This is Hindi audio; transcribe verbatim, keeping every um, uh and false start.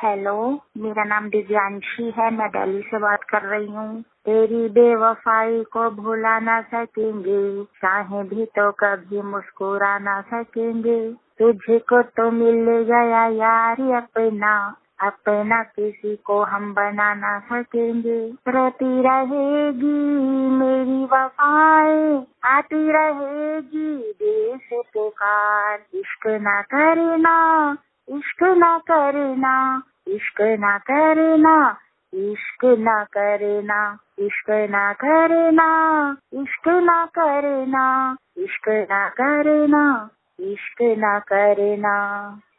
हेलो, मेरा नाम दिव्यांशी है। मैं दिल्ली से बात कर रही हूँ। तेरी बेवफाई को भुला ना सकेंगे, चाहे भी तो कभी मुस्कुरा ना सकेंगे। तुझको तो मिल गया यार अपना, अपना किसी को हम बना ना सकेंगे। रोती रहेगी मेरी वफाएं, आती रहेगी दिल से पुकार। इश्क ना करना, इश्क ना करना, इश्क ना करना, इश्क ना करना, इश्क ना करना, इश्क ना करना, इश्क ना करना, इश्क ना करना।